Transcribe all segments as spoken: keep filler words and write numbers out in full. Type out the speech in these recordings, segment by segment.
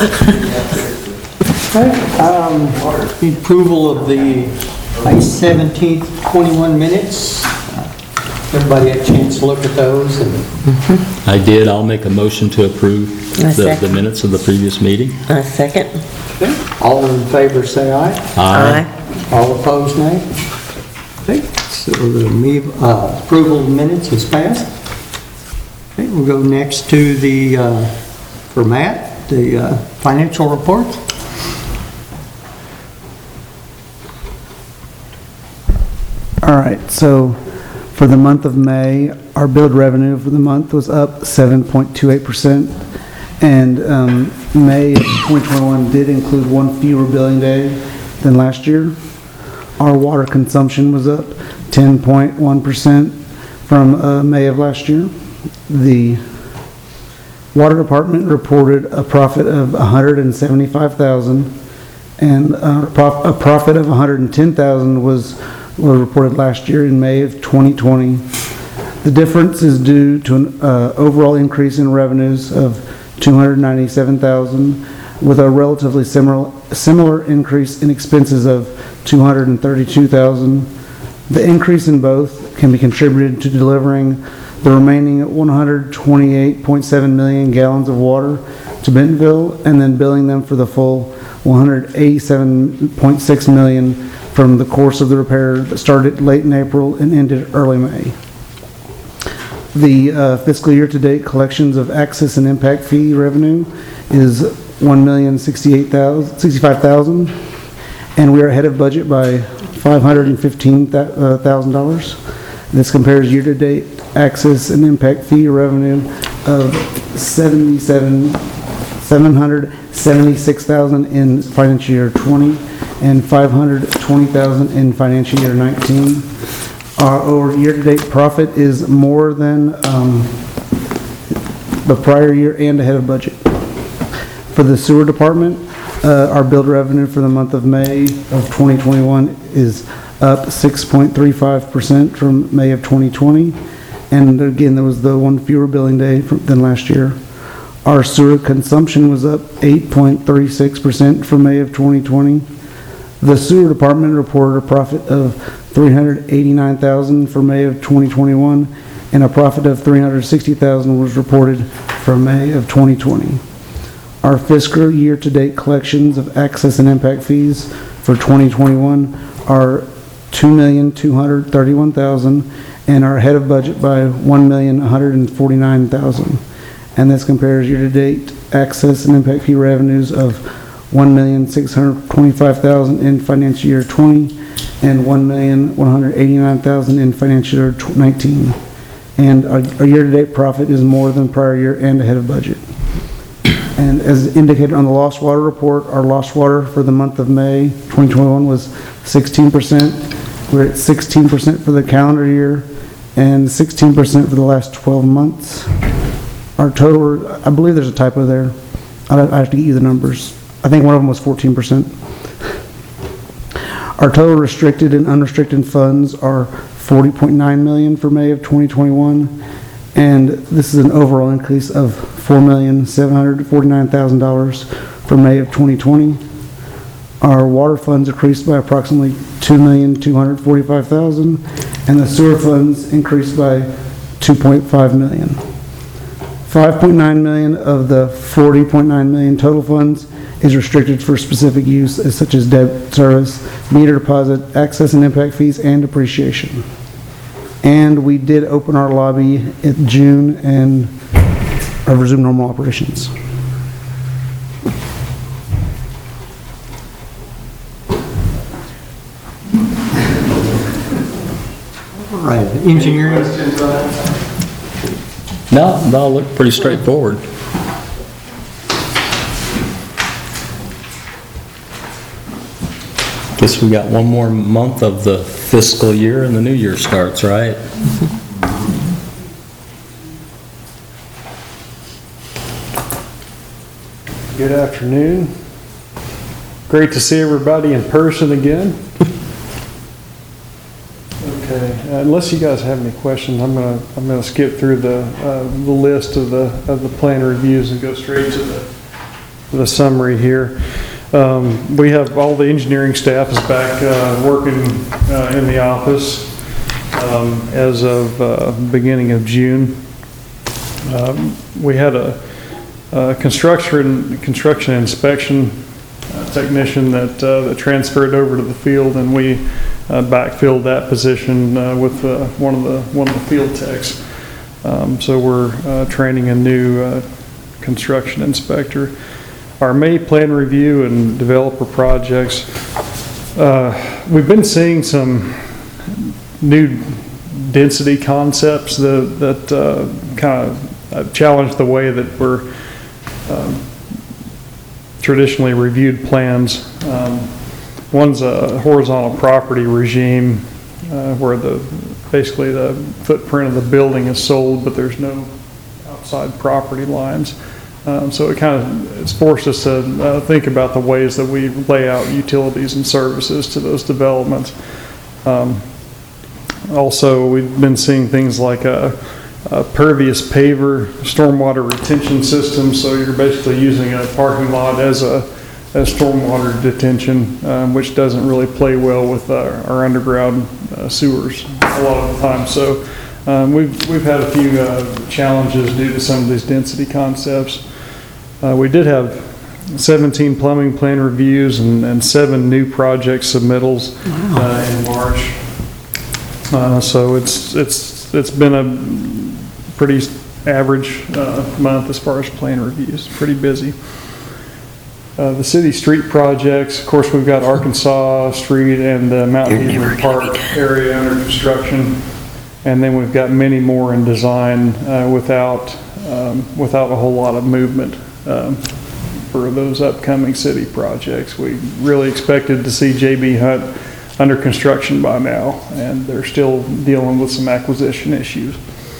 Okay, um, the approval of the May seventeenth, twenty-one minutes. Everybody had a chance to look at those? And I did. I'll make a motion to approve I the, second. the minutes of the previous meeting. A second. okay, all in favor say aye. Aye. All opposed, nay. Okay, so the me- uh, approval of minutes is passed. Okay, we'll go next to the, uh, for Matt, the uh, financial report. All right, so for the month of May, our billed revenue for the month was up seven point two eight percent. And um, May of twenty twenty-one did include one fewer billing day than last year. Our water consumption was up ten point one percent from uh, May of last year. The water department reported a profit of one hundred seventy-five thousand dollars, and uh, prof- a profit of one hundred ten thousand dollars was was reported last year in May of twenty twenty. The difference is due to an uh, overall increase in revenues of two hundred ninety-seven thousand dollars with a relatively similar similar increase in expenses of two hundred thirty-two thousand dollars. The increase in both can be contributed to delivering the remaining one hundred twenty-eight point seven million gallons of water to Bentonville and then billing them for the full one hundred eighty-seven point six million from the course of the repair that started late in April and ended early May. The uh, fiscal year-to-date collections of access and impact fee revenue is one million sixty-eight thousand dollars, and we are ahead of budget by five hundred fifteen thousand dollars. This compares year-to-date access and impact fee revenue of seventy-seven, seven hundred seventy-six thousand in financial year twenty and five hundred twenty thousand in financial year nineteen. Our year-to-date profit is more than um, the prior year and ahead of budget. For the sewer department, uh, our billed revenue for the month of May of twenty twenty-one is up six point three five percent from May of twenty twenty. And again, there was the one fewer billing day from, than last year. Our sewer consumption was up eight point three six percent from May of twenty twenty. The sewer department reported a profit of three hundred eighty-nine thousand dollars for May of twenty twenty-one, and a profit of three hundred sixty thousand dollars was reported for May of twenty twenty. Our fiscal year-to-date collections of access and impact fees for twenty twenty-one are two million two hundred thirty-one thousand dollars and are ahead of budget by one million one hundred forty-nine thousand dollars. And this compares year-to-date access and impact fee revenues of one million six hundred twenty-five thousand dollars in financial year twenty and one million one hundred eighty-nine thousand dollars in financial year nineteen. And our, our year-to-date profit is more than prior year and ahead of budget. And as indicated on the lost water report, our lost water for the month of May twenty twenty-one was sixteen percent. We're at sixteen percent for the calendar year and sixteen percent for the last twelve months. Our total, I believe there's a typo there. I have to get you the numbers. I think one of them was fourteen percent. Our total restricted and unrestricted funds are forty point nine million dollars for May of twenty twenty-one, and this is an overall increase of four million seven hundred forty-nine thousand dollars for May of twenty twenty. Our water funds increased by approximately two million two hundred forty-five thousand dollars, and the sewer funds increased by two point five million dollars. five point nine million dollars of the forty point nine million dollars total funds is restricted for specific use as such as debt service, meter deposit, access and impact fees, and depreciation. And we did open our lobby in June and uh, resume normal operations. All right, engineering. No, that'll look pretty straightforward. Guess we got one more month of the fiscal year and the new year starts, right? Good afternoon. Great to see everybody in person again. Okay, uh, unless you guys have any questions, I'm gonna I'm gonna skip through the uh, the list of the of the plan reviews and go straight to the the summary here. Um, we have all the engineering staff is back uh, working uh, in the office um, as of uh, beginning of June. Um, we had a, a construction construction inspection uh, technician that uh, that transferred over to the field, and we uh, backfilled that position uh, with uh, one of the one of the field techs. Um, so we're uh, training a new uh, construction inspector. Our May plan review and developer projects, uh, we've been seeing some new density concepts that, that uh, kind of challenge the way that we're um, traditionally reviewed plans. Um, one's a horizontal property regime uh, where the basically the footprint of the building is sold, but there's no outside property lines. Um, so it kind of, it's forced us to uh, think about the ways that we lay out utilities and services to those developments. Um, also, we've been seeing things like a, a pervious paver stormwater retention system. So you're basically using a parking lot as a as stormwater detention, um, which doesn't really play well with our, our underground uh, sewers a lot of the time. So um, we've we've had a few uh, challenges due to some of these density concepts. Uh, we did have seventeen plumbing plan reviews and, and seven new project submittals uh, in March. Uh, so it's it's it's been a pretty average uh, month as far as plan reviews. Pretty busy. Uh, the city street projects, of course, we've got Arkansas Street and the Mount Heaven Park area under construction, and then we've got many more in design uh, without um, without a whole lot of movement. Um, for those upcoming city projects. We really expected to see J B Hunt under construction by now, and they're still dealing with some acquisition issues.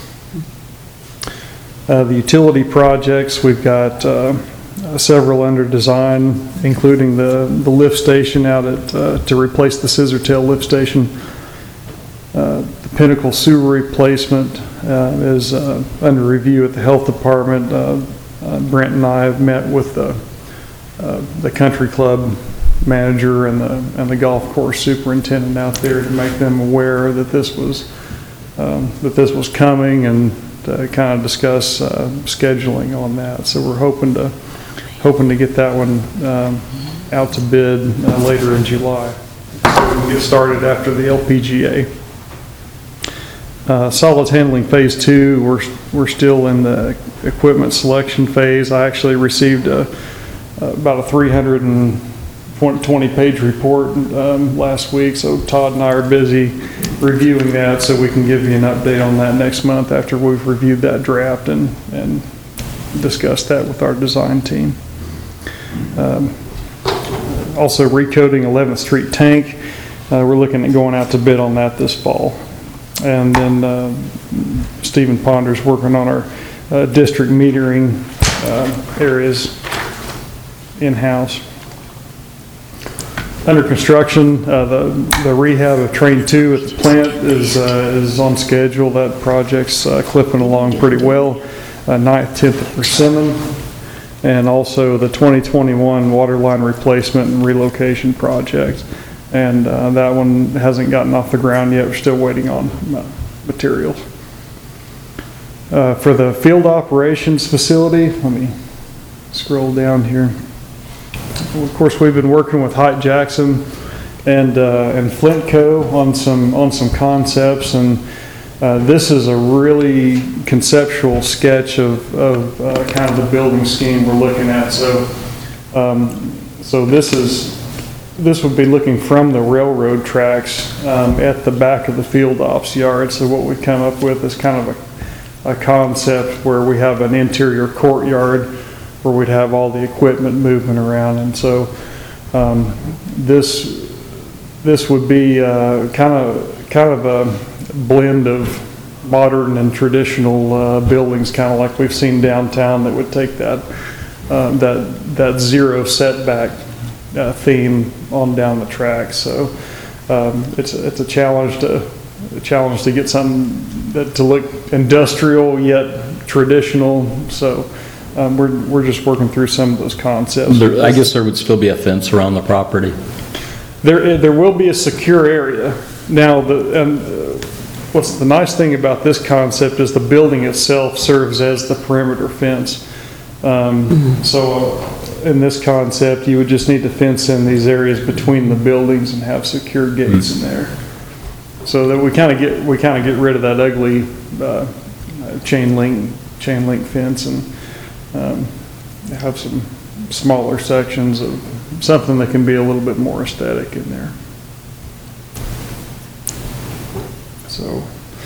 Uh, the utility projects, we've got uh, several under design, including the, the lift station out at, uh, to replace the scissor tail lift station. Uh, the Pinnacle sewer replacement uh, is uh, under review at the health department. Uh, Uh, Brent and I have met with the uh, the country club manager and the and the golf course superintendent out there to make them aware that this was um, that this was coming, and to kind of discuss uh, scheduling on that. So we're hoping to hoping to get that one um, out to bid uh, later in July, so we can get started after the L P G A. Uh, solids handling phase two, we're, we're still in the equipment selection phase. I actually received a, about a three hundred twenty page report um, last week, so Todd and I are busy reviewing that, so we can give you an update on that next month after we've reviewed that draft and, and discussed that with our design team. Um, also recoating eleventh Street tank, uh, we're looking at going out to bid on that this fall. And then uh, Stephen Ponder's working on our uh, district metering uh, areas in-house. Under construction, uh, the, the rehab of train two at the plant is, uh, is on schedule. That project's uh, clipping along pretty well. Uh, ninth, tenth of Persimmon. And also the twenty twenty-one water line replacement and relocation project. And uh, that one hasn't gotten off the ground yet. We're still waiting on uh, materials. Uh, for the field operations facility, let me scroll down here. Well, of course, we've been working with Height Jackson and uh, and Flintco on some on some concepts, and uh, this is a really conceptual sketch of, of uh, kind of the building scheme we're looking at. So, um, so this is. This would be looking from the railroad tracks um, at the back of the field ops yard. So what we come up with is kind of a, a concept where we have an interior courtyard where we'd have all the equipment moving around. And so um, this this would be uh, kind of kind of a blend of modern and traditional uh, buildings, kind of like we've seen downtown, that would take that uh, that that zero setback Uh, theme on down the track. So um, it's it's a challenge to a challenge to get something that to look industrial yet traditional. So um, we're, we're just working through some of those concepts. There- I guess there would still be a fence around the property. There, there will be a secure area. Now, the, and uh, what's the nice thing about this concept is the building itself serves as the perimeter fence. Um, so uh, in this concept, you would just need to fence in these areas between the buildings and have secure gates in there. So that we kind of get, we kind of get rid of that ugly, uh, chain link, chain link fence and, um, have some smaller sections of something that can be a little bit more aesthetic in there. So,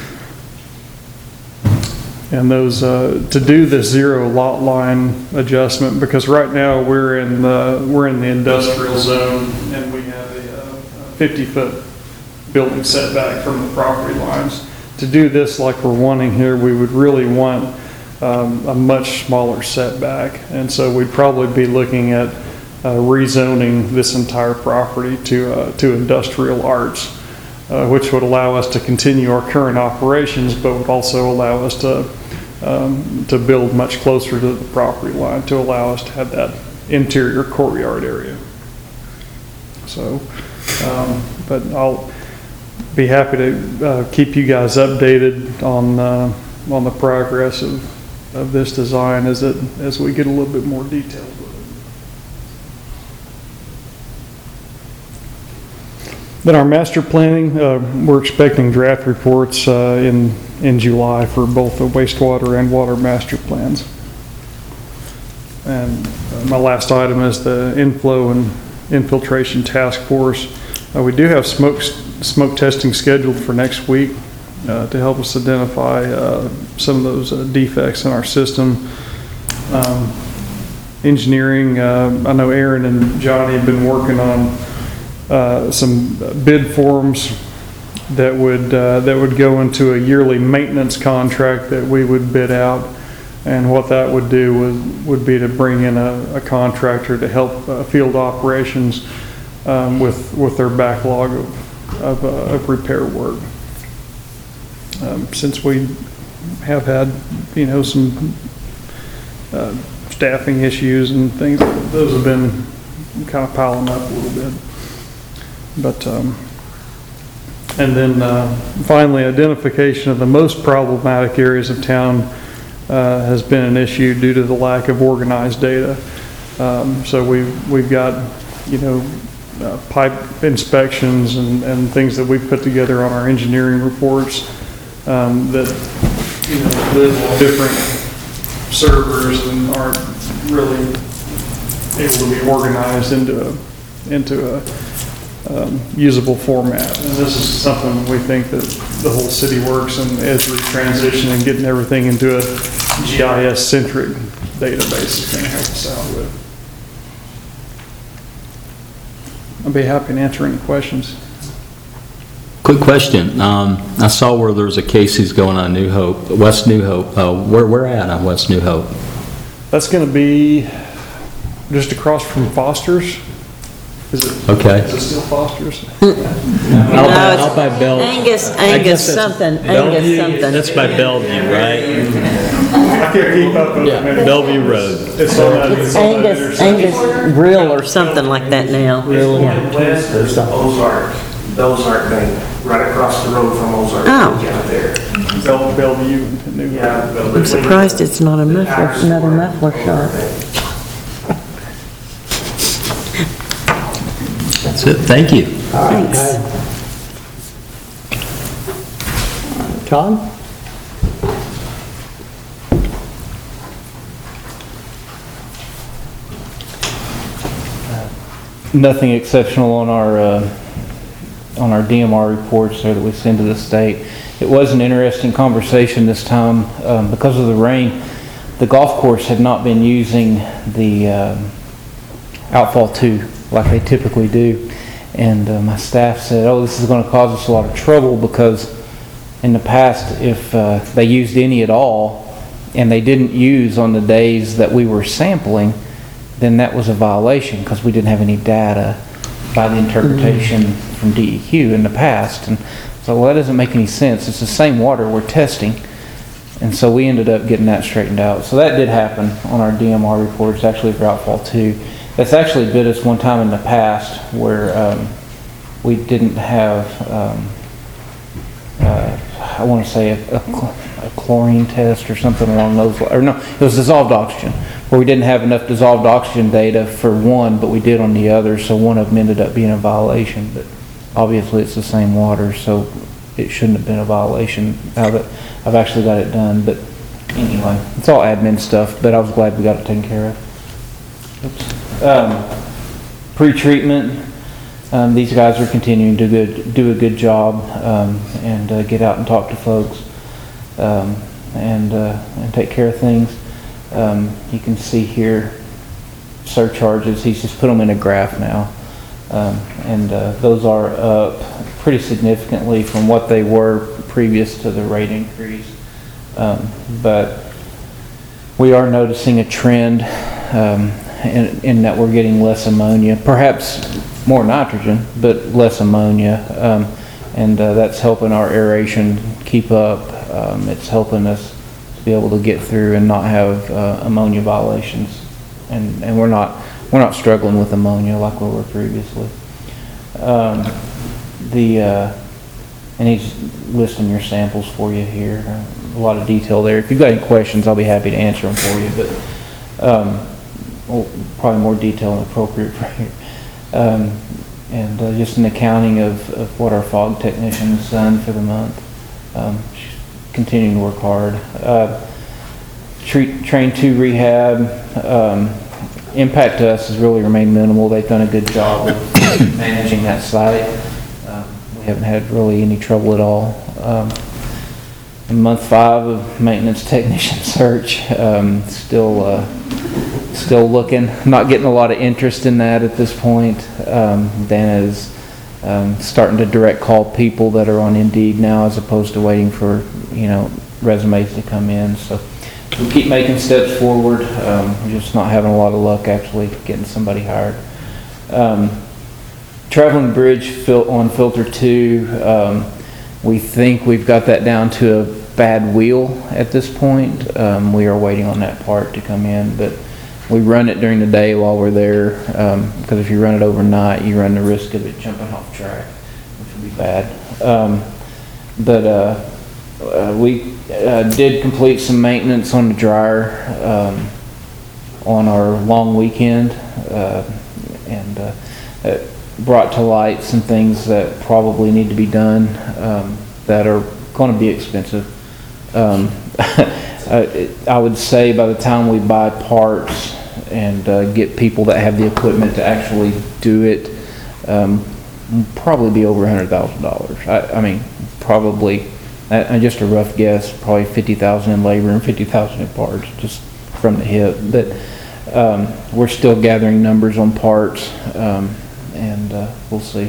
and those, uh, to do the zero lot line adjustment, because right now we're in the, we're in the industrial zone and we have a fifty foot building setback from the property lines. To do this like we're wanting here, we would really want um, a much smaller setback. And so we'd probably be looking at uh, rezoning this entire property to, uh, to industrial arts, uh, which would allow us to continue our current operations, but would also allow us to, um, to build much closer to the property line to allow us to have that interior courtyard area. So, um, but I'll be happy to uh, keep you guys updated on uh, on the progress of, of this design as it as we get a little bit more detailed with it. Then our master planning, uh, we're expecting draft reports uh, in in July for both the wastewater and water master plans. And uh, my last item is the inflow and infiltration task force. Uh, we do have smoke smoke testing scheduled for next week uh, to help us identify uh, some of those uh, defects in our system. Um, engineering, uh, I know Aaron and Johnny have been working on uh, some bid forms that would uh, that would go into a yearly maintenance contract that we would bid out. And what that would do would, would be to bring in a, a contractor to help uh, field operations um, with with their backlog of Of, uh, of repair work. Um, since we have had, you know, some uh, staffing issues and things, those have been kind of piling up a little bit. But, um, and then uh, finally, identification of the most problematic areas of town uh, has been an issue due to the lack of organized data. Um, so we've, we've got, you know, Uh, pipe inspections and, and things that we put together on our engineering reports um, that, you know, live on different servers and aren't really able to be organized into a, into a um, usable format. And this is something we think that the whole city works and as we transition and getting everything into a G I S-centric database is going to help us out with. I'll be happy to answer any questions. Quick question. Um, I saw where there's a Casey's going on New Hope, West New Hope. Uh, where, where at on West New Hope? That's going to be just across from Foster's. Is it? Okay. Is it still Foster's? Out by, it's out by Bell. Angus, I Angus guess that's something, Bellevue. Angus something. That's by Bellevue, right? I can't keep up with Yeah, it. Bellevue Road. It's on that, It's it's on that Angus, intersection. Angus Grill or something like that now. Really? Yeah. West of Ozark, the Ozark thing, right across the road from Ozark. Oh. Out there. Bell- Bellevue and New Yeah. I'm surprised it's not a muffler, another muffler shop. That's it. Thank you. Thanks. Todd? Nothing exceptional on our, uh, on our D M R reports there that we send to the state. It was an interesting conversation this time, um, because of the rain. The golf course had not been using the, um, outfall two like they typically do. And uh, my staff said, oh, this is going to cause us a lot of trouble because in the past, if uh, they used any at all and they didn't use on the days that we were sampling, then that was a violation because we didn't have any data by the interpretation mm-hmm. from D E Q in the past. And so, well, that doesn't make any sense. It's the same water we're testing. and so we ended up getting that straightened out. So that did happen on our D M R reports, actually for outfall two. That's actually bit us one time in the past where um, we didn't have, um, uh, I want to say a, a, a chlorine test or something along those lines. Or no, it was dissolved oxygen, where we didn't have enough dissolved oxygen data for one, but we did on the other, so one of them ended up being a violation. But obviously it's the same water, so it shouldn't have been a violation. Now that I've actually got it done, but anyway, it's all admin stuff, but I was glad we got it taken care of. Oops. Um, pre-treatment, um, these guys are continuing to good, do a good job, um, and uh, get out and talk to folks, um, and, uh, and take care of things. Um, you can see here surcharges, he's just put them in a graph now, um, and uh, those are up pretty significantly from what they were previous to the rate increase. Um, but we are noticing a trend um, in, in that we're getting less ammonia, perhaps more nitrogen, but less ammonia, um, and uh, that's helping our aeration keep up. Um, it's helping us to be able to get through and not have uh, ammonia violations, and and we're not we're not struggling with ammonia like we were previously. Um, the uh, and he's listing your samples for you here. A lot of detail there. If you've got any questions, I'll be happy to answer them for you, but um, well, probably more detail than appropriate for you. Um, and uh, just an accounting of, of what our fog technician has done for the month. Um, she's continuing to work hard. Uh, treat, train two rehab, um, impact to us has really remained minimal. They've done a good job of managing that site. Um, we haven't had really any trouble at all. Um, in month five of maintenance technician search, um, still uh, still looking, not getting a lot of interest in that at this point. Um, Dana is um, starting to direct call people that are on Indeed now, as opposed to waiting for, you know, resumes to come in. So we keep making steps forward. Um, we're just not having a lot of luck actually getting somebody hired. Um, traveling bridge fil- on filter two, um, we think we've got that down to a bad wheel at this point. Um, we are waiting on that part to come in, but we run it during the day while we're there, um, because if you run it overnight, you run the risk of it jumping off track, which would be bad. Um, but uh, uh, we uh, did complete some maintenance on the dryer um, on our long weekend, uh, and uh, it brought to light some things that probably need to be done, um, that are going to be expensive. Um, I would say by the time we buy parts and uh, get people that have the equipment to actually do it, um, probably be over a hundred thousand dollars. I, I mean, probably, uh, just a rough guess, probably fifty thousand in labor and fifty thousand in parts, just from the hip. But um, we're still gathering numbers on parts, um, and uh, we'll see.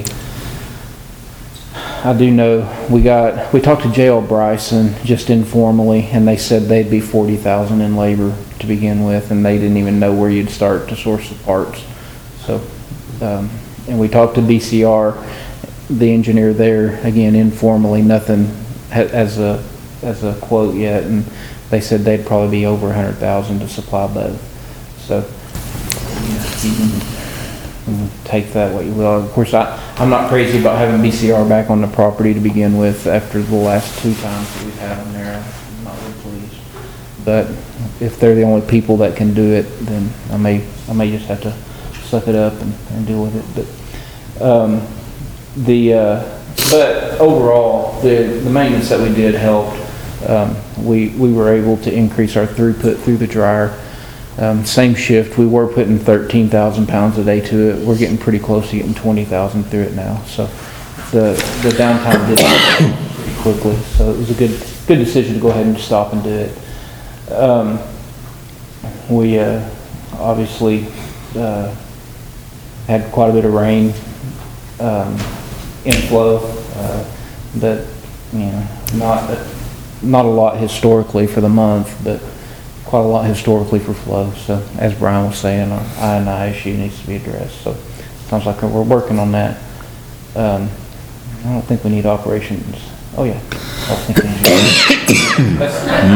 I do know we got, we talked to J L Bryson just informally, and they said they'd be forty thousand in labor to begin with, and they didn't even know where you'd start to source the parts. So, um, and we talked to B C R, the engineer there, again informally, nothing ha- as a as a quote yet, and they said they'd probably be over a hundred thousand to supply both. So, you can, take that what you will. Of course, I, I'm not crazy about having B C R back on the property to begin with after the last two times that we've had them there. I'm not really pleased. But if they're the only people that can do it, then I may I may just have to suck it up and, and deal with it. But um, the uh, but overall, the the maintenance that we did helped. Um, we we were able to increase our throughput through the dryer. Um, same shift, we were putting thirteen thousand pounds a day to it. We're getting pretty close to getting twenty thousand through it now. So the the downtime did happen pretty quickly. So it was a good good decision to go ahead and stop and do it. Um, we uh, obviously uh, had quite a bit of rain um, inflow, uh, but you know, not not a lot historically for the month, but quite a lot historically for flow. So as Brian was saying, our I and I issue needs to be addressed. So sounds like we're working on that. Um, I don't think we need operations Oh, yeah. I'll think engineering.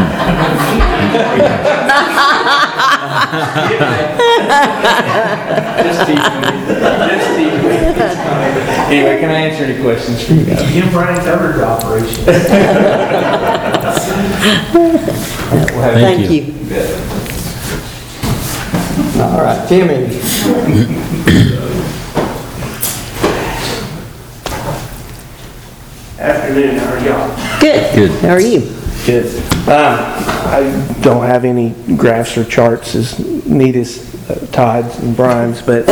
Just teasing me. Just teasing me. Anyway, can I answer any questions for you guys? You and Brian covered the operation. Thank you. All right, Timmy. Afternoon, how are y'all? Good. Good. How are you? Good. Um, I don't have any graphs or charts as neat as uh, Todd's and Brian's, but,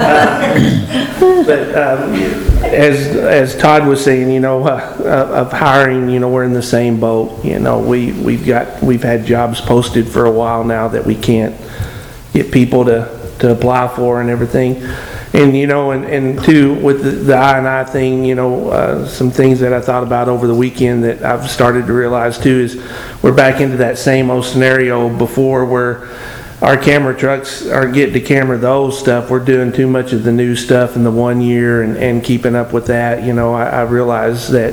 uh, but um, as, as Todd was saying, you know, uh, of hiring, you know, we're in the same boat. You know, we, we've got, we've had jobs posted for a while now that we can't get people to, to apply for and everything. And, you know, and, and two, with the, the I and I thing, you know, uh, some things that I thought about over the weekend that I've started to realize too is we're back into that same old scenario before where our camera trucks are getting to camera the old stuff. We're doing too much of the new stuff in the one year and, and keeping up with that. You know, I, I realized that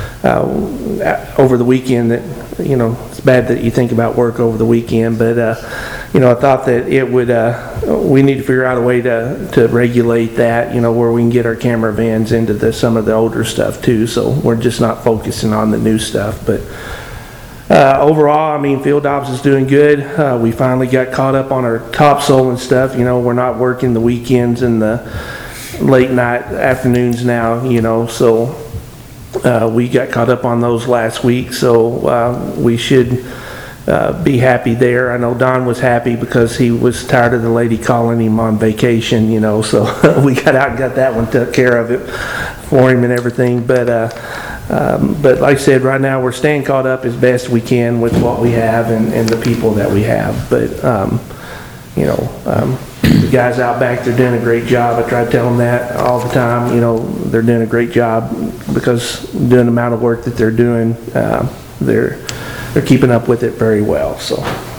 uh, over the weekend that, you know, it's bad that you think about work over the weekend, but, uh, you know, I thought that it would, uh, we need to figure out a way to, to regulate that, you know, where we can get our camera vans into the, some of the older stuff too. So we're just not focusing on the new stuff. But uh, overall, I mean, Field Ops is doing good. Uh, we finally got caught up on our topsoil and stuff. You know, we're not working the weekends and the late night afternoons now, you know, so uh, we got caught up on those last week. So uh, we should Uh, be happy there. I know Don was happy because he was tired of the lady calling him on vacation, you know, so we got out and got that one, took care of it for him and everything. But, uh, um, but like I said, right now we're staying caught up as best we can with what we have and, and the people that we have. But, um, you know, um, the guys out back, they're doing a great job. I try to tell them that all the time, you know, they're doing a great job because doing the amount of work that they're doing, uh, they're, they're keeping up with it very well. So,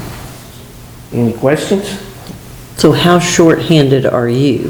any questions? So how short-handed are you?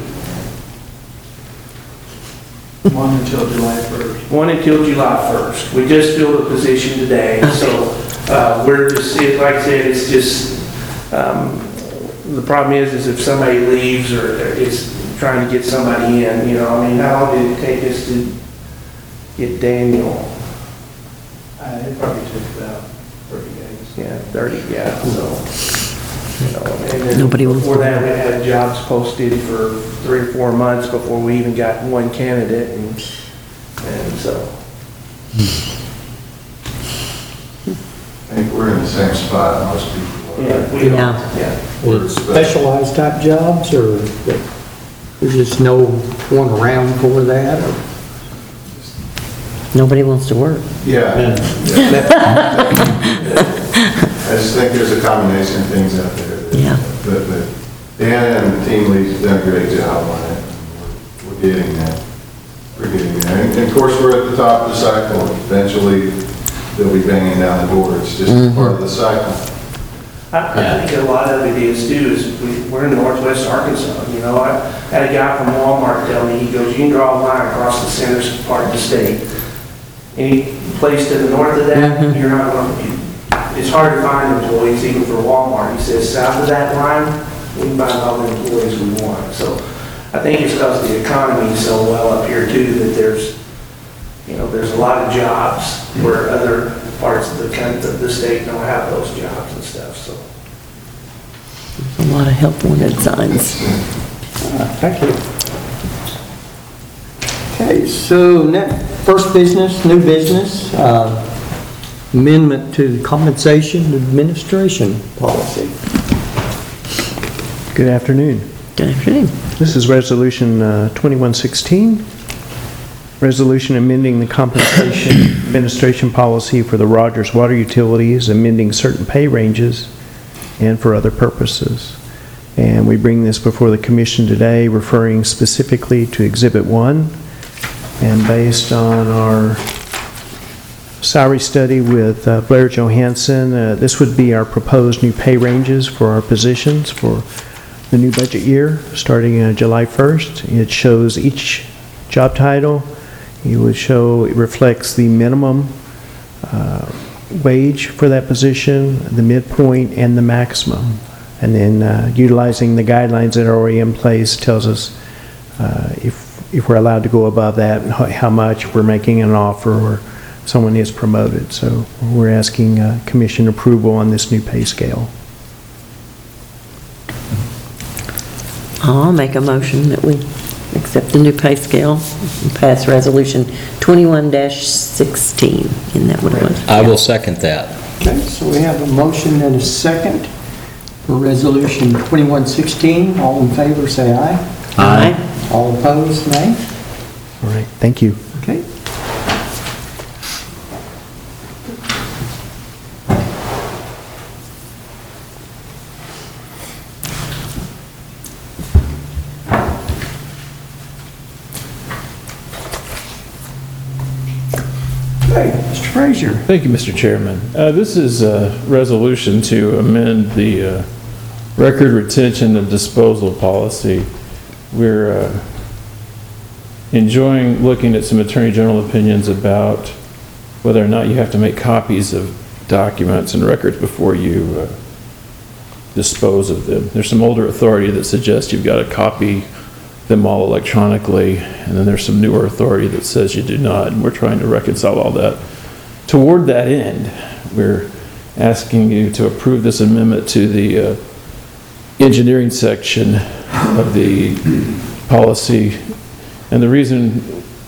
One until July first. One until July first. We just filled a position today, so uh, we're just, it- like I said, it's just, um, the problem is, is if somebody leaves or is trying to get somebody in, you know, I mean, how long did it take us to get Daniel? Uh, it probably took about thirty days. Yeah, thirty, yeah, so, you know, and then Nobody wants before to- that, we had jobs posted for three or four months before we even got one candidate, and, and so. I think we're in the same spot most people are. Yeah, we Yeah. are, yeah. Or specialized type jobs, or there's just no one around for that? or- Nobody wants to work. Yeah. I just think there's a combination of things out there. that- Yeah. But, but Dan and the team leads done a great job on it. We're we're getting there. We're getting there. And of course, we're at the top of the cycle. Eventually, they'll be banging down the door. It's just part of the cycle. I, I think a lot of it is too, is we, we're in northwest Arkansas, you know, I had a guy from Walmart tell me, he goes, you can draw a line across the center part of the state. Any place to the north of that, you're not going to, it's hard to find employees even for Walmart. He says, south of that line, we can find all the employees we want. So I think it's because the economy is so well up here too, that there's, you know, there's a lot of jobs where other parts of the country, the state don't have those jobs and stuff, so. A lot of help wanted signs. Thank you. Okay, so net, first business, new business, uh, amendment to compensation administration policy. Good afternoon. Good afternoon. This is Resolution uh, twenty-one sixteen, resolution amending the compensation administration policy for the Rogers Water Utilities, amending certain pay ranges and for other purposes. And we bring this before the commission today, referring specifically to Exhibit one. And based on our salary study with uh, Blair Johansson, uh, this would be our proposed new pay ranges for our positions for the new budget year, starting uh, July first. It shows each job title. It would show, it reflects the minimum uh, wage for that position, the midpoint, and the maximum. And then uh, utilizing the guidelines that are already in place tells us uh, if, if we're allowed to go above that, and how how much we're making an offer or someone is promoted. So we're asking uh, commission approval on this new pay scale. I'll make a motion that we accept the new pay scale and pass resolution twenty-one sixteen. Isn't that what it was? I will second that. Okay, so we have a motion and a second for resolution twenty-one sixteen. All in favor, say aye. Aye. All opposed, nay. All right, thank you. Okay. Okay, Mister Frazier. Thank you, Mister Chairman. Uh, This is a resolution to amend the uh, record retention and disposal policy. We're uh, enjoying looking at some Attorney General opinions about whether or not you have to make copies of documents and records before you uh, dispose of them. There's some older authority that suggests you've got to copy them all electronically, and then there's some newer authority that says you do not, and we're trying to reconcile all that. Toward that end, we're asking you to approve this amendment to the uh, engineering section of the policy. And the reason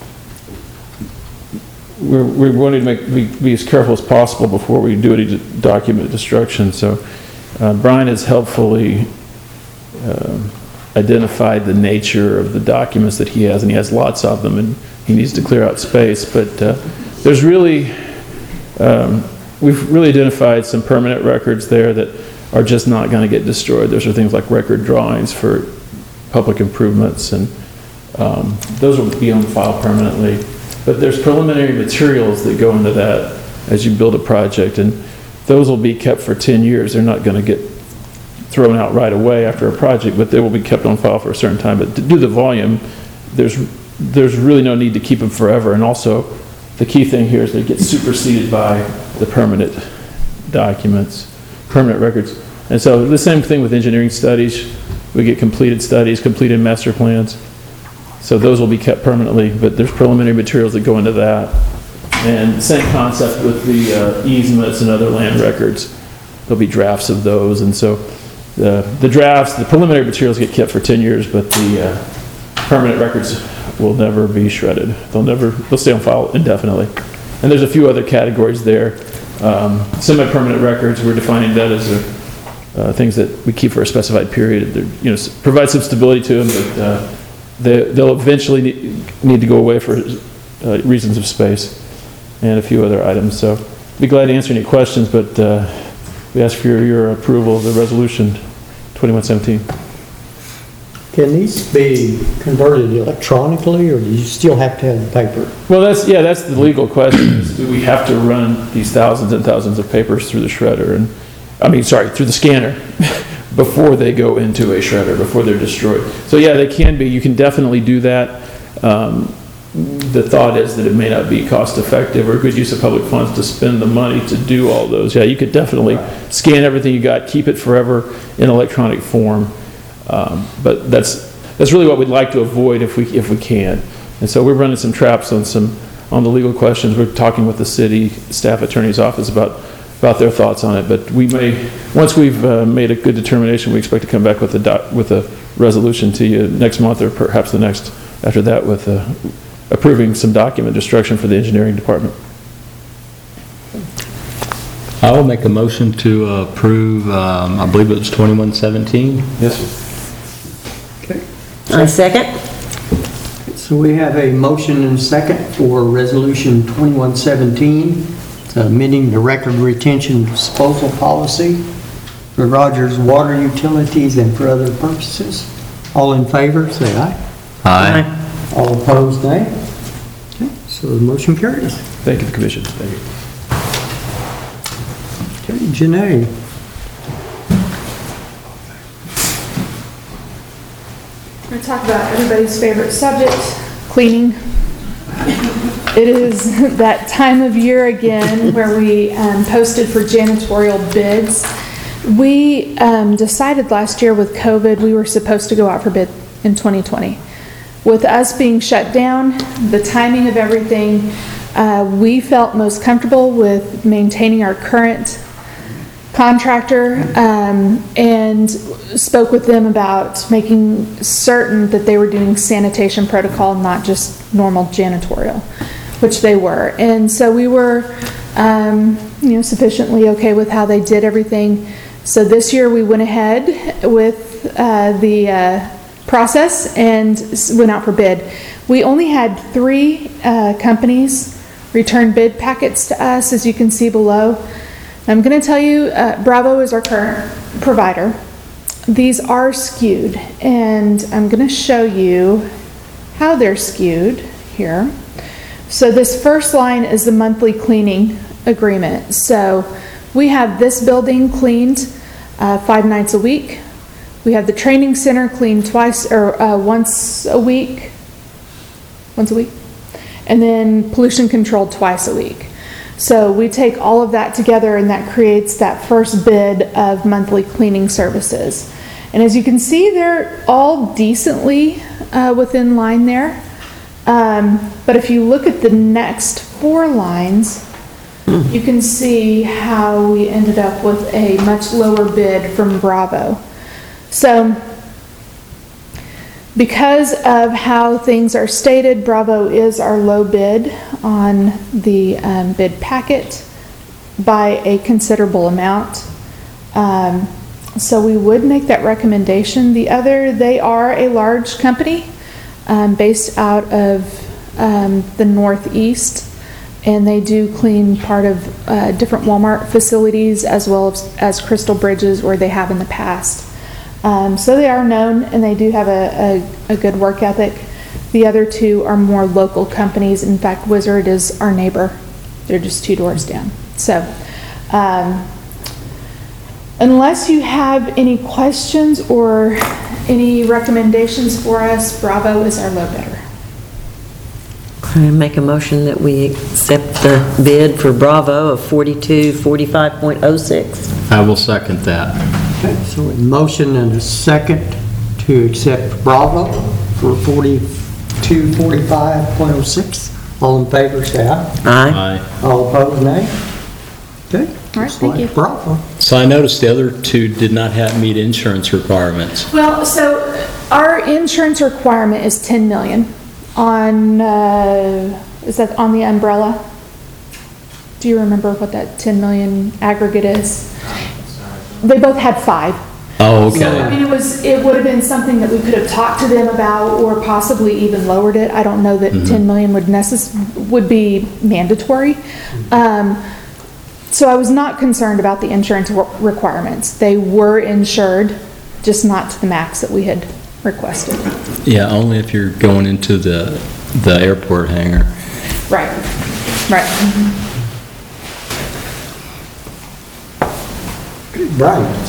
we're, we're wanting to make, be, be as careful as possible before we do any document destruction. So uh, Brian has helpfully um, identified the nature of the documents that he has, and he has lots of them, and he needs to clear out space. But uh, there's really, um, we've really identified some permanent records there that are just not going to get destroyed. Those are things like record drawings for public improvements, and um, those will be on file permanently. But there's preliminary materials that go into that as you build a project, and those will be kept for ten years. They're not going to get thrown out right away after a project, but they will be kept on file for a certain time. But to do the volume, there's there's really no need to keep them forever. And also, the key thing here is they get superseded by the permanent documents, permanent records. And so the same thing with engineering studies. We get completed studies, completed master plans. So those will be kept permanently, but there's preliminary materials that go into that. And same concept with the uh, easements and other land records. There'll be drafts of those, and so The, the drafts, the preliminary materials get kept for ten years, but the uh, permanent records will never be shredded. They'll never, they'll stay on file indefinitely. And there's a few other categories there. Um, semi-permanent records, we're defining that as a, uh, things that we keep for a specified period. They're, you know, provide some stability to them, but uh, they, they'll eventually need, need to go away for uh, reasons of space and a few other items. So be glad to answer any questions, but uh, we ask for your, your approval of the resolution twenty-one seventeen. Can these be converted electronically, or do you still have to have the paper? Well, that's, yeah, that's the legal question. Is do we have to run these thousands and thousands of papers through the shredder and, I mean, sorry, through the scanner before they go into a shredder, before they're destroyed? So yeah, they can be. You can definitely do that. Um, the thought is that it may not be cost effective or good use of public funds to spend the money to do all those. Yeah, you could definitely scan everything you got, keep it forever in electronic form. Um, but that's that's really what we'd like to avoid if we if we can. And so we're running some traps on some on the legal questions. We're talking with the city staff attorney's office about about their thoughts on it. But we may, once we've uh, made a good determination, we expect to come back with a doc, with a resolution to you next month or perhaps the next after that with a, approving some document destruction for the engineering department. I will make a motion to approve, um, I believe it was twenty-one seventeen. Yes, sir. Okay. I second. So we have a motion and a second for resolution twenty-one seventeen, amending the record retention disposal policy for Rogers Water Utilities and for other purposes. All in favor, say aye. Aye. All opposed, nay. Okay, so the motion carries. Thank you, the commission. Thank you. Okay, Janae. We're going to talk about everybody's favorite subject, cleaning. It is that time of year again where we um, posted for janitorial bids. We um, decided last year with COVID, we were supposed to go out for bid in twenty twenty. With us being shut down, the timing of everything, uh, we felt most comfortable with maintaining our current contractor, um, and spoke with them about making certain that they were doing sanitation protocol, not just normal janitorial, which they were. And so we were, um, you know, sufficiently okay with how they did everything. So this year we went ahead with uh, the uh, process and went out for bid. We only had three uh, companies return bid packets to us, as you can see below. I'm going to tell you, uh, Bravo is our current provider. These are skewed, and I'm going to show you how they're skewed here. So this first line is the monthly cleaning agreement. So we have this building cleaned uh, five nights a week. We have the training center cleaned twice or uh, once a week, once a week, and then pollution control twice a week. So we take all of that together, and that creates that first bid of monthly cleaning services. And as you can see, they're all decently uh, within line there. Um, but if you look at the next four lines, you can see how we ended up with a much lower bid from Bravo. So because of how things are stated, Bravo is our low bid on the um, bid packet by a considerable amount. Um, so we would make that recommendation. The other, they are a large company um, based out of um, the Northeast, and they do clean part of uh, different Walmart facilities as well as, as Crystal Bridges, where they have in the past. Um, so they are known, and they do have a, a, a good work ethic. The other two are more local companies. In fact, Wizard is our neighbor. They're just two doors down. So um, unless you have any questions or any recommendations for us, Bravo is our low bidder. I make a motion that we accept the bid for Bravo of forty-two forty-five point oh six. I will second that. Okay, so a motion and a second to accept Bravo for forty-two forty-five point oh six. All in favor, say aye. Aye. Aye. All opposed, nay. Okay. All right, thank you. Bravo. So I noticed the other two did not have meet insurance requirements. Well, so our insurance requirement is ten million on, uh, is that on the umbrella? Do you remember what that ten million aggregate is? They both had five. Oh, So, I mean, okay. it was, it would have been something that we could have talked to them about or possibly even lowered it. I don't know that ten million would necess, would be mandatory. Um, so I was not concerned about the insurance requirements. They were insured, just not to the max that we had requested. Yeah, only if you're going into the, the airport hangar. Right, right. Brian.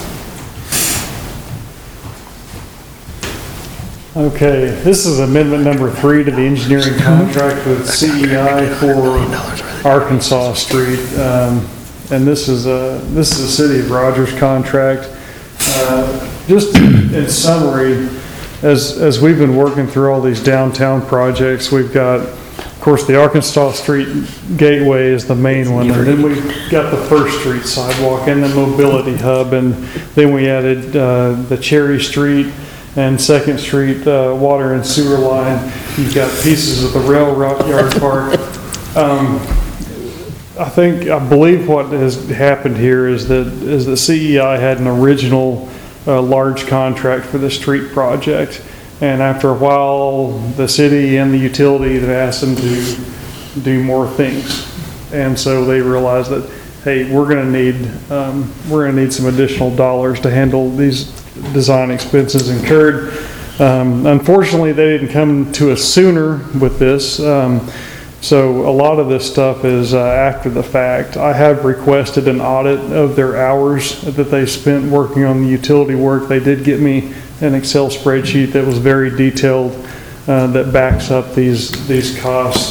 Okay, this is amendment number three to the engineering contract with C E I for Arkansas Street. Um, and this is a, this is a City of Rogers contract. Uh, just in summary, as, as we've been working through all these downtown projects, we've got, of course, the Arkansas Street Gateway is the main one, and then we got the First Street sidewalk and the mobility hub, and then we added uh, the Cherry Street and Second Street uh, water and sewer line. You've got pieces of the railroad yard park. Um, I think, I believe what has happened here is that is that C E I had an original uh, large contract for the street project, and after a while, the city and the utility have asked them to do more things, and so they realized that, hey, we're going to need um, we're going to need some additional dollars to handle these design expenses incurred. Um, unfortunately, they didn't come to us sooner with this. Um, So a lot of this stuff is uh, after the fact. I have requested an audit of their hours that they spent working on the utility work. They did get me an Excel spreadsheet that was very detailed uh, that backs up these these costs.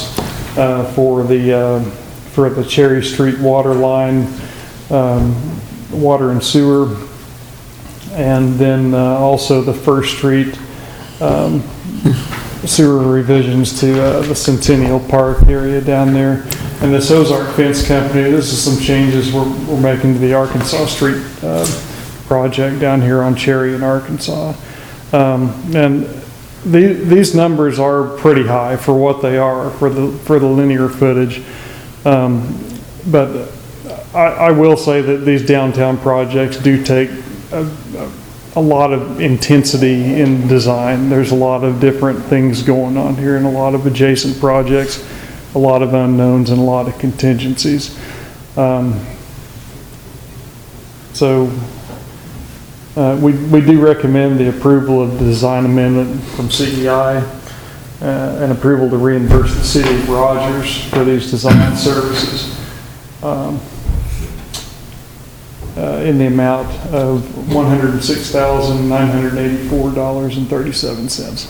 uh, for the, uh, for the Cherry Street water line, um, water and sewer. And then uh, also the First Street um, sewer revisions to uh, the Centennial Park area down there. And this Ozark Fence Company, this is some changes we're, we're making to the Arkansas Street uh, project down here on Cherry in Arkansas. Um, and the, these numbers are pretty high for what they are, for the, for the linear footage. Um, but I, I will say that these downtown projects do take a, a lot of intensity in design. There's a lot of different things going on here and a lot of adjacent projects, a lot of unknowns and a lot of contingencies. Um, so uh, we, we do recommend the approval of the design amendment from C E I uh, and approval to reimburse the city of Rogers for these design services. Um, Uh, in the amount of one hundred six thousand nine hundred eighty-four dollars and thirty-seven cents.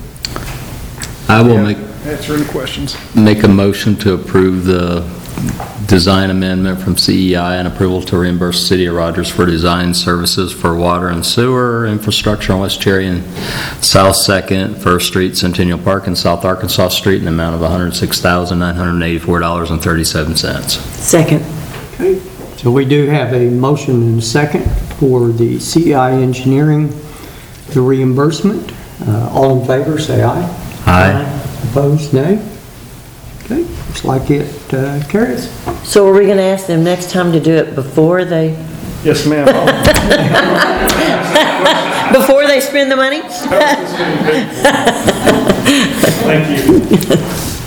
I will make, Answer any questions. make a motion to approve the design amendment from C E I and approval to reimburse the City of Rogers for design services for water and sewer infrastructure on West Cherry and South Second, First Street, Centennial Park, and South Arkansas Street in the amount of one hundred six thousand nine hundred eighty-four dollars and thirty-seven cents. Second. Okay, so we do have a motion and a second for the C E I engineering, the reimbursement. Uh, all in favor, say aye. Aye. Opposed, nay. Okay, looks like it uh, carries. So are we going to ask them next time to do it before they, Yes, ma'am. before they spend the money? Thank you.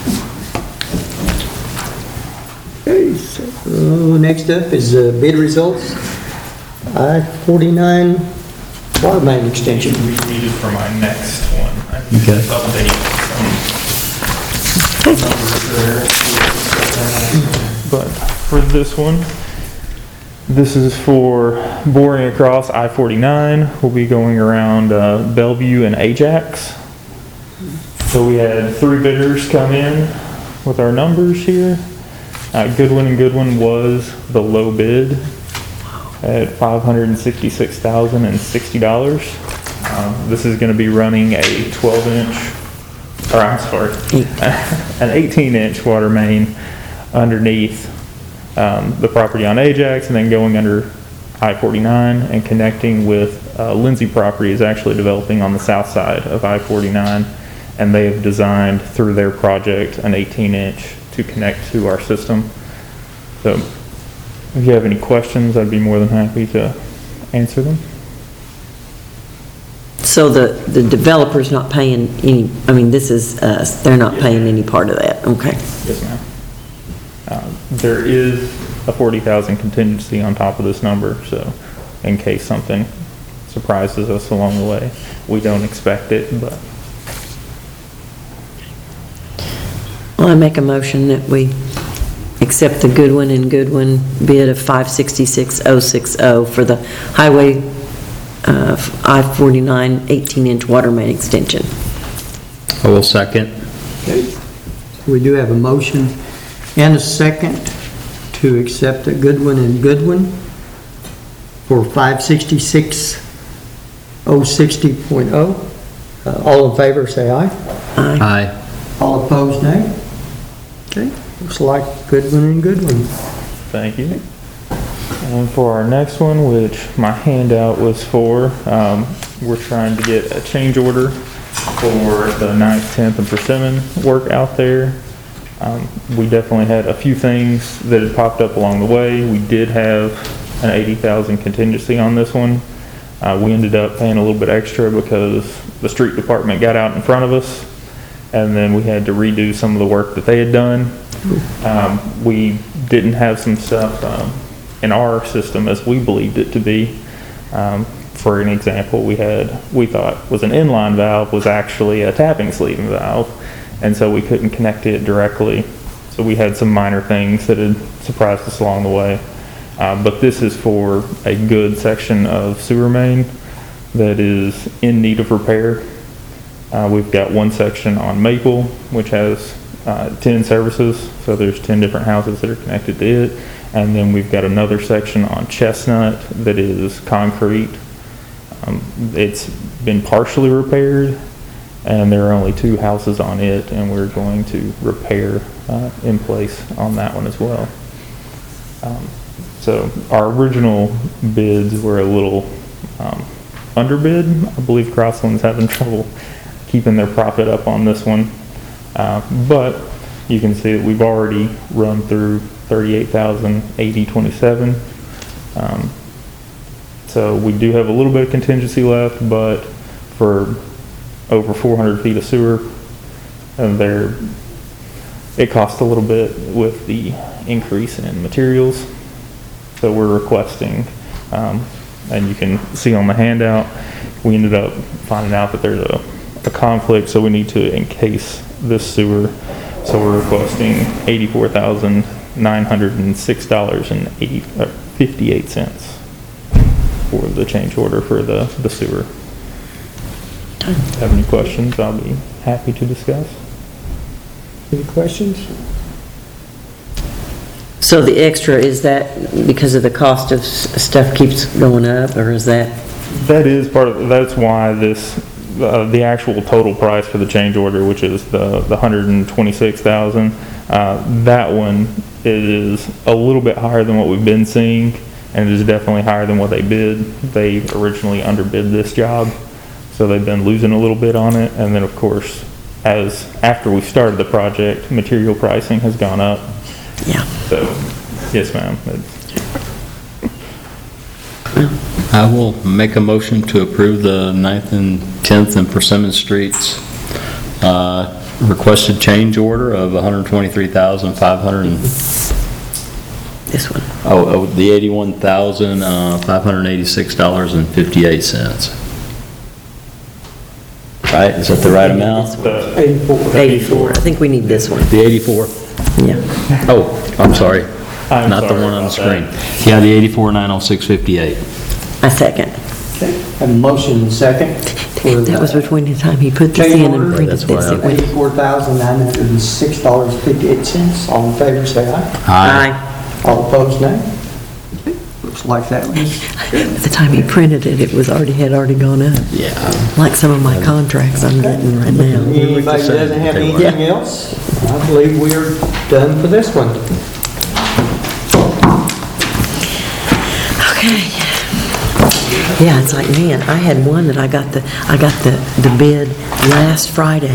Okay, so next up is uh, bid results. I forty-nine water main extension. We needed for my next one. I need Okay. to update some numbers there. But for this one, this is for boring across I forty-nine. We'll be going around uh, Bellevue and Ajax. So we had three bidders come in with our numbers here. Uh, Goodwin and Goodwin was the low bid at five hundred sixty-six thousand sixty dollars. Um, this is going to be running a twelve inch, or I'm sorry, an eighteen inch water main underneath um, the property on Ajax and then going under I forty-nine and connecting with uh, Lindsay property is actually developing on the south side of I forty-nine, and they have designed through their project an eighteen inch to connect to our system. So if you have any questions, I'd be more than happy to answer them. So the, the developer's not paying any, I mean, this is us, they're not paying any part of that, okay. Yes, ma'am. Uh, There is a forty thousand contingency on top of this number, so in case something surprises us along the way. We don't expect it, but Well, I make a motion that we accept the Goodwin and Goodwin bid of five sixty-six oh six oh for the highway uh, I forty-nine eighteen inch water main extension. I will second. Okay, we do have a motion and a second to accept the Goodwin and Goodwin for five sixty-six oh sixty point oh. Uh, all in favor, say aye. Aye. Aye. All opposed, nay. Okay, looks like Goodwin and Goodwin. thank you. And for our next one, which my handout was for, um, we're trying to get a change order for the ninth, tenth, and Persimmon work out there. Um, we definitely had a few things that had popped up along the way. We did have an eighty thousand contingency on this one. Uh, we ended up paying a little bit extra because the street department got out in front of us, and then we had to redo some of the work that they had done. Um, we didn't have some stuff um, in our system as we believed it to be. Um, for an example, we had, we thought was an inline valve was actually a tapping sleeve valve, and so we couldn't connect it directly. So we had some minor things that had surprised us along the way. Uh, but this is for a good section of sewer main that is in need of repair. Uh, we've got one section on Maple, which has uh, ten services, so there's ten different houses that are connected to it. And then we've got another section on Chestnut that is concrete. Um, It's been partially repaired, and there are only two houses on it, and we're going to repair uh, in place on that one as well. Um, So our original bids were a little um, underbid. I believe Crossland's having trouble keeping their profit up on this one. Uh, But you can see that we've already run through thirty-eight thousand eighty twenty-seven. Um, So we do have a little bit of contingency left, but for over four hundred feet of sewer, and there, it costs a little bit with the increase in materials. So we're requesting, um, and you can see on the handout, we ended up finding out that there's a, a conflict, so we need to encase this sewer. So we're requesting eighty-four thousand nine hundred six dollars and fifty-eight cents for the change order for the, the sewer. If you have any questions, I'll be happy to discuss. Any questions? So the extra, is that because of the cost of s- stuff keeps going up, or is that? That is part of, that's why this, uh, the actual total price for the change order, which is the, the hundred and twenty-six thousand, uh, that one is a little bit higher than what we've been seeing, and it is definitely higher than what they bid. They originally underbid this job, so they've been losing a little bit on it, and then of course, as, after we started the project, material pricing has gone up. Yeah. So, yes, ma'am. I will make a motion to approve the ninth and tenth and Persimmon Streets uh, requested change order of one hundred twenty-three thousand five hundred and This one. oh, oh, the eighty-one thousand five hundred eighty-six dollars and fifty-eight cents. Right? Is that the right amount? eighty-four. eighty-four. I think we need this one. The eighty-four? Yeah. Oh, I'm sorry. I'm Not the sorry one on the about screen. that. Yeah, the eighty-four nine oh six fifty-eight. I second. Okay, have a motion and second. for That was the between the time he put this change in order. and printed That's why this. I- It went- eighty-four thousand nine hundred six dollars and fifty-eight cents. All in favor, say aye. Aye. All opposed, nay. Looks like that one. At the time he printed it, it was already, had already gone up. Yeah. Like some of my contracts I'm getting right now. Anybody doesn't have anything else? I believe we are done for this one. Okay. Yeah, it's like, man, I had one that I got the, I got the, the bid last Friday.